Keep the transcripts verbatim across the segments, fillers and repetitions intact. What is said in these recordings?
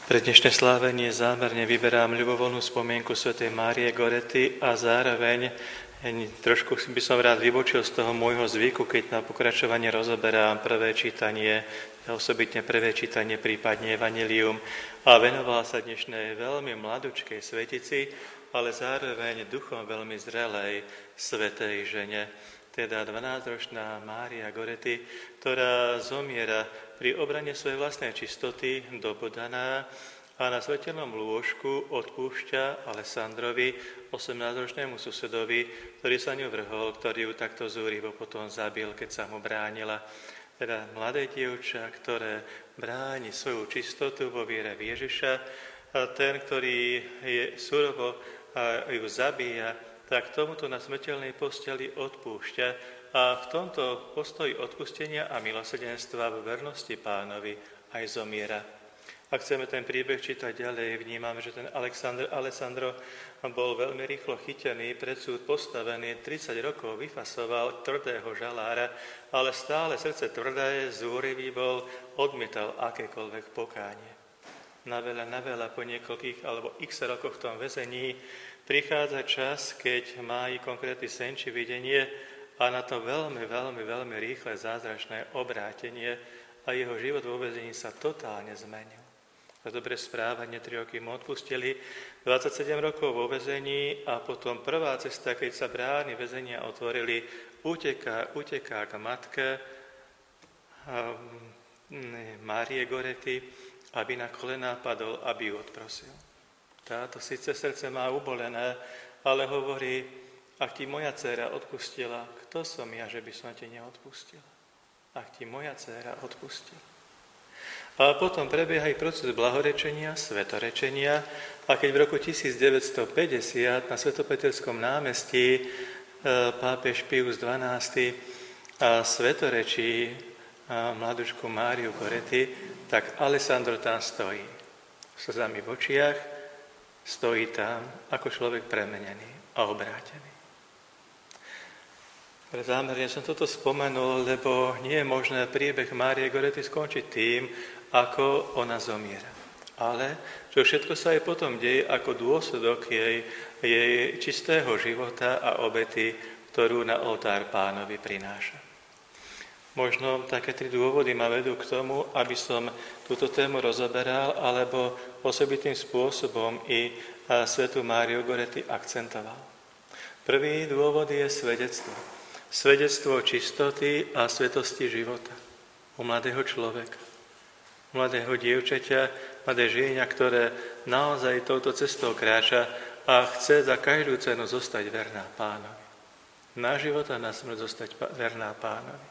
Pre dnešné slávenie zámerne vyberám ľubovoľnú spomienku svätej Márie Gorety a zároveň trošku by som rád vybočil z toho môjho zvyku, keď na pokračovanie rozoberám prvé čítanie, osobitne prvé čítanie, prípadne evanjelium, a venoval sa dnešnej veľmi mladučkej svetici, ale zároveň duchom veľmi zrelej svätej žene, teda dvanásťročná Mária Gorety, ktorá zomiera pri obrane svojej vlastnej čistoty dobodaná a na svetelnom lôžku odpúšťa Alessandrovi, osemnásťročnému susedovi, ktorý sa ňu vrhol, ktorý ju takto zúrivo potom zabil, keď sa mu bránila. Teda mladé dievča, ktoré bráni svoju čistotu vo viere v Ježiša, a ten, ktorý je surovo a ju zabíja, tak tomuto na smrteľnej posteli odpúšťa a v tomto postoji odpustenia a milosrdenstva v vernosti Pánovi aj zomiera. Ak chceme ten príbeh čítať ďalej, vnímame, že ten Alexandr, Alessandro bol veľmi rýchlo chytený, pred súd postavený, tridsať rokov vyfasoval tvrdého žalára, ale stále srdce tvrdé, zúrivý bol, odmietal akékoľvek pokánie. Na veľa, na veľa po niekoľkých alebo x rokoch v tom väzení prichádza čas, keď má i konkrétny sen či videnie a na to veľmi, veľmi, veľmi rýchle zázračné obrátenie a jeho život vo väzení sa totálne zmenil. Za dobré správanie tri roky mu odpustili, dvadsaťsedem rokov vo väzení a potom prvá cesta, keď sa brány väzenia otvorili, uteká, uteká k matke Márie Gorety, aby na kolená padol, aby ju odprosil. Táto síce srdce má ubolené, ale hovorí, ak ti moja dcéra odpustila, kto som ja, že by som ti neodpustila? Ak ti moja dcéra odpustila. A potom prebieha aj proces blahorečenia, svetorečenia, a keď v roku tisícdeväťstopäťdesiat na Svetopeterskom námestí pápež Pius dvanásty svetorečí mladučku Máriu Gorety, tak Alessandro tam stojí. S slzami v očiach, stojí tam ako človek premenený a obrátený. Pre zámerne som toto spomenul, lebo nie je možné príbeh Márie Gorety skončiť tým, ako ona zomiera. Ale čo všetko sa aj potom deje ako dôsledok jej, jej čistého života a obety, ktorú na oltár Pánovi prináša. Možno také tri dôvody ma vedú k tomu, aby som túto tému rozoberal, alebo osobitým spôsobom i svätú Máriu Gorety akcentoval. Prvý dôvod je svedectvo. Svedectvo čistoty a svetosti života u mladého človeka, mladého dievčaťa, mladé žieňa, ktoré naozaj touto cestou kráča a chce za každú cenu zostať verná Pánovi. Na život a na smrť zostať verná Pánovi.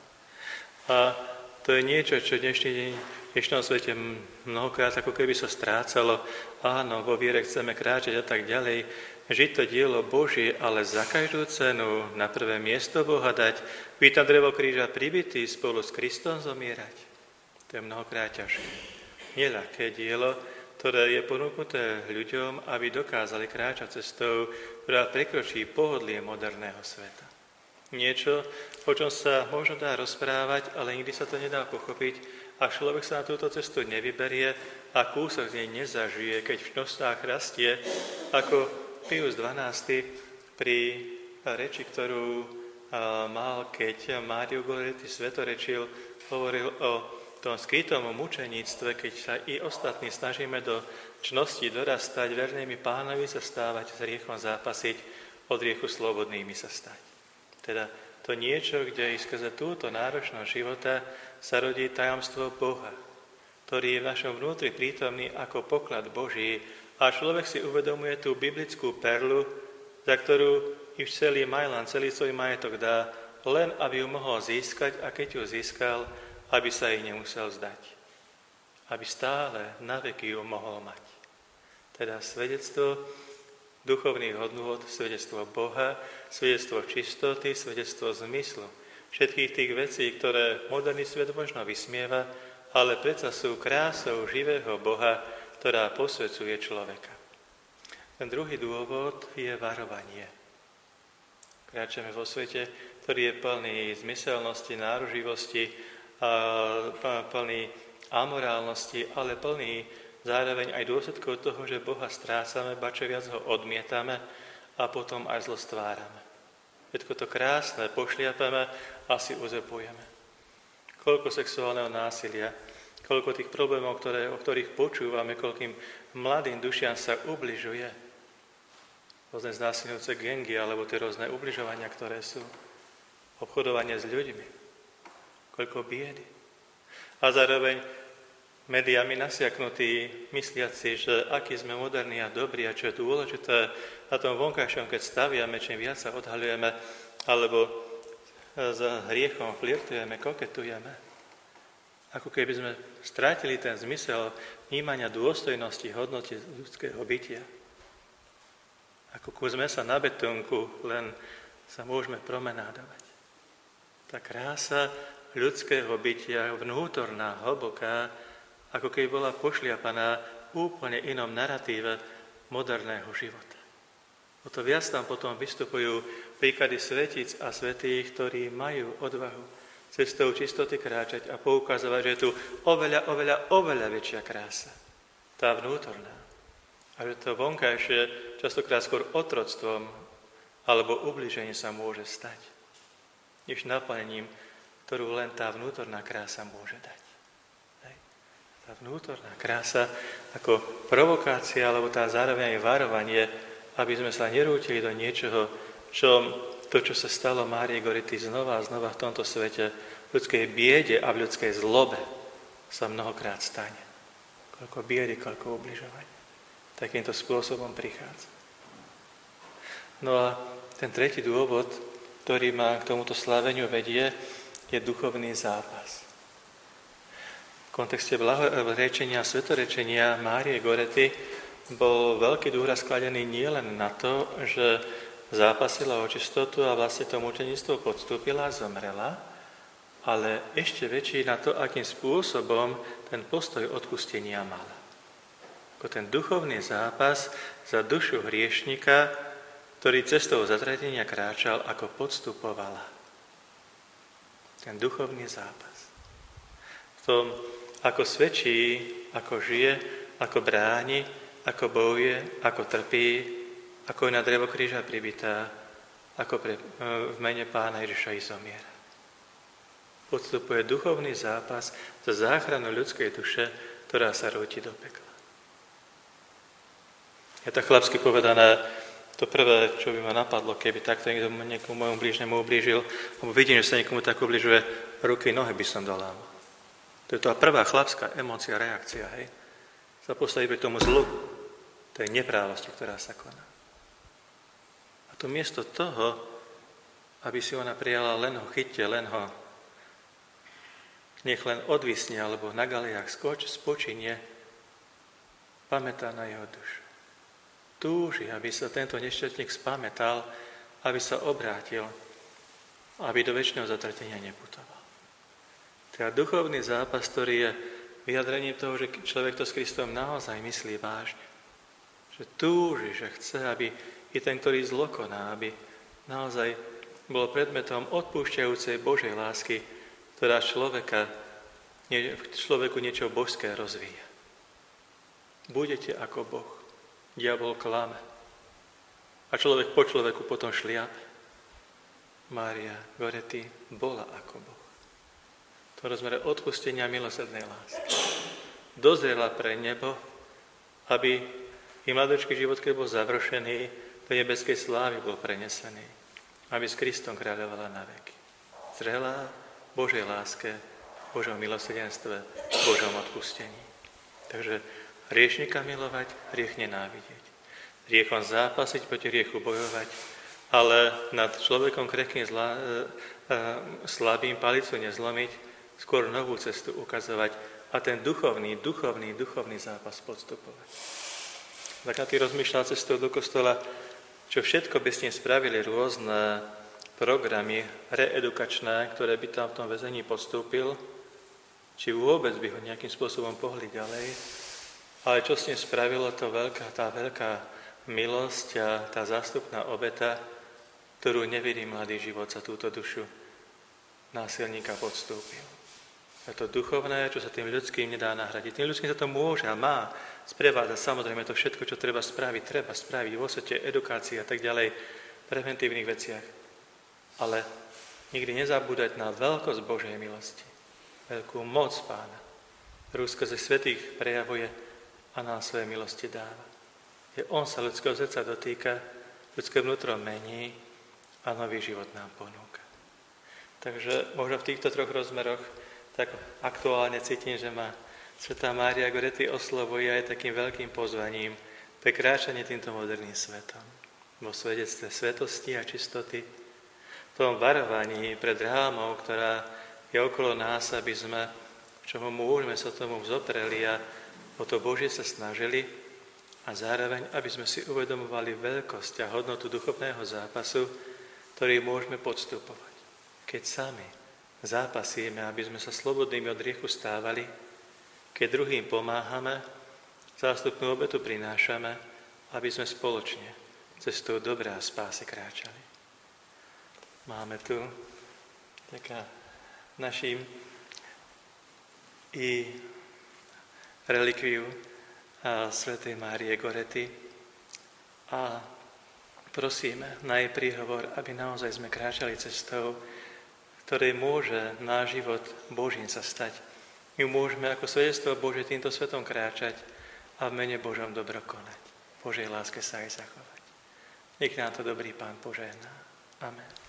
A to je niečo, čo dnešný deň, v dnešnom svete mnohokrát ako keby sa strácalo. Áno, vo viere chceme kráčať a tak ďalej, žiť to dielo Božie, ale za každú cenu na prvé miesto Boha dať, byť na drevo kríža pribitý spolu s Kristom zomierať. To je mnohokrát ťažké. Neľahké dielo, ktoré je ponúknuté ľuďom, aby dokázali kráčať cestou, ktorá prekročí pohodlie moderného sveta. Niečo, o čom sa možno dá rozprávať, ale nikdy sa to nedá pochopiť, a človek sa na túto cestu nevyberie a kúsok z nej nezažije, keď v nosách rastie, ako Pius dvanásty pri reči, ktorú mal, keď Máriu Gorety svetorečil, hovoril o tom skrytom mučeníctve, keď sa i ostatní snažíme do čnosti dorastať, vernými Pánovi sa stávať, s hriechom zápasiť, od hriechu slobodnými sa stať. Teda to niečo, kde i skrze túto náročnosť života sa rodí tajomstvo Boha, ktorý je v našom vnútri prítomný ako poklad Boží a človek si uvedomuje tú biblickú perlu, za ktorú i celý Majlan, celý svoj majetok dá, len aby ju mohol získať a keď ju získal, aby sa jej nemusel zdať. Aby stále na veky ju mohol mať. Teda svedectvo duchovných hodnôt, svedectvo Boha, svedectvo čistoty, svedectvo zmyslu. Všetkých tých vecí, ktoré moderný svet možno vysmieva, ale predsa sú krásou živého Boha, ktorá posvedzuje človeka. Ten druhý dôvod je varovanie. Kráčame vo svete, ktorý je plný zmyselnosti, náruživosti, plný amorálnosti, ale plný zároveň aj dôsledkov toho, že Boha strácame, ba čo viac ho odmietame a potom aj zlo stvárame. Všetko to krásne pošliapame a si uzurpujeme. Koľko sexuálneho násilia, koľko tých problémov, ktoré, o ktorých počúvame, koľkým mladým dušiam sa ubližuje. Rôzne znásilňujúce gengy alebo tie rôzne ubližovania, ktoré sú. Obchodovanie s ľuďmi. Koľko biedy. A zároveň médiami nasiaknutí, mysliaci, že aký sme moderní a dobrí a čo je dôležité na tom vonkajšom, keď staviame, čím viac sa odhaľujeme, alebo s hriechom flirtujeme, koketujeme. Ako keby sme strátili ten zmysel vnímania dôstojnosti, hodnoty ľudského bytia. Ako kúsme sa na betónku, len sa môžeme promenádovať. Tá krása ľudského bytia, vnútorná, hlboká, ako keby bola pošliapaná v úplne inom naratíve moderného života. O to viac tam potom vystupujú príklady svetíc a svätých, ktorí majú odvahu cestou čistoty kráčať a poukazovať, že je tu oveľa, oveľa, oveľa väčšia krása. Tá vnútorná. A že to vonkajšie častokrát skôr otroctvom alebo ubližením sa môže stať, než naplnením, ktorú len tá vnútorná krása môže dať. Tá vnútorná krása ako provokácia, alebo tá zároveň aj varovanie, aby sme sa nerútili do niečoho, čo to, čo sa stalo Márii Gority znova a znova v tomto svete, v ľudskej biede a v ľudskej zlobe sa mnohokrát stane. Koľko biedy, koľko ubližovania. Takýmto spôsobom prichádza. No a ten tretí dôvod, ktorý ma k tomuto sláveniu vedie, je duchovný zápas. V kontexte blahorečenia a svetorečenia Márie Gorety bol veľký dôraz skladený nielen na to, že zápasila o čistotu a vlastne to mučenictvo podstúpila a zomrela, ale ešte väčší na to, akým spôsobom ten postoj odpustenia mala. Ako ten duchovný zápas za dušu hriešnika, ktorý cestou zatratenia kráčal, ako podstupovala. Ten duchovný zápas. V tom, ako svedčí, ako žije, ako bráni, ako bojuje, ako trpí, ako je na drevo kríža pribitá, ako pre, v mene Pána Ježiša i zomiera. Podstupuje duchovný zápas za záchranu ľudskej duše, ktorá sa rúti do pekla. Je to chlapsky povedané, to prvé, čo by ma napadlo, keby takto niekto niekomu môjmu blížnemu ublížil, lebo vidím, že sa niekomu tak ubližuje, ruky, nohy by som dolámal. To je tá prvá chlapská emócia, reakcia, hej? Sa postaviť pri tomu zlu, tej neprávosti, ktorá sa koná. A to miesto toho, aby si ona prijala len ho chytte, len ho nech len odvisne, alebo na galiách skoč, spočinie, pamätá na jeho dušu. Túži, aby sa tento nešťastník spamätal, aby sa obrátil, aby do večného zatratenia neputoval. Teda duchovný zápas, ktorý je vyjadrením toho, že človek to s Kristom naozaj myslí vážne. Že túži, že chce, aby i ten, ktorý zlo koná, aby naozaj bol predmetom odpúšťajúcej Božej lásky, ktorá človeka, v človeku niečo božské rozvíja. Budete ako Boh. Diabol klame. A človek po človeku potom šliape. Mária Gorety bola ako Boh. To rozmere odpustenia milosrdnej lásky. Dozrela pre nebo, aby i mladočký život, keď bol završený, do nebeskej slávy bol prenesený. Aby s Kristom kráľovala na veky. Zrelá Božej láske, Božom milosrdenstve, Božom odpustení. Takže hriešnika milovať, hriech nenávidieť. Hriechom zápasiť, proti hriechu bojovať, ale nad človekom krehkým zla, e, e, slabým palicu nezlomiť, skôr novú cestu ukazovať a ten duchovný, duchovný, duchovný zápas podstupovať. Tak na tým rozmýšľal cestou do kostola, čo všetko by s ním spravili rôzne programy reedukačné, ktoré by tam v tom väzení podstúpil, či vôbec by ho nejakým spôsobom pohli ďalej, ale čo s ním spravilo to veľká, tá veľká milosť a tá zástupná obeta, ktorú nevidí mladý život za túto dušu násilníka podstúpil. A to duchovné, čo sa tým ľudským nedá nahradiť. Tým ľudským sa to môže a má sprevádza samozrejme to všetko, čo treba spraviť, treba spraviť vo svete, edukácii a tak ďalej, preventívnych veciach. Ale nikdy nezabúdať na veľkosť Božej milosti, veľkú moc Pána, ktorú skrze svätých prejavuje a nám svoje milosti dáva. Je On sa ľudského srdca dotýka, ľudské vnútro mení a nový život nám ponúka. Takže možno v týchto troch rozmeroch tak aktuálne cítim, že ma Svätá Mária Goretti oslovuje aj takým veľkým pozvaním pre kráčanie týmto moderným svetom. Vo svedectve svetosti a čistoty, v tom varovaní pred drámou, ktorá je okolo nás, aby sme, čomu môžeme sa tomu vzopreli a o to Božie sa snažili a zároveň, aby sme si uvedomovali veľkosť a hodnotu duchovného zápasu, ktorý môžeme podstupovať. Keď sami zápasíme, aby sme sa slobodnými od hriechu stávali, keď druhým pomáhame, zástupnú obetu prinášame, aby sme spoločne cestou dobrá spásy kráčali. Máme tu taká našim i relikviu a svätej Márie Goretti a prosíme na jej príhovor, aby naozaj sme kráčali cestou, ktorej môže náš život Božím sa stať. My môžeme ako svedectvo Bože týmto svetom kráčať a v mene Božom dobro konať. Božej láske sa aj zachovať. Nech nám to dobrý Pán požehná. Amen.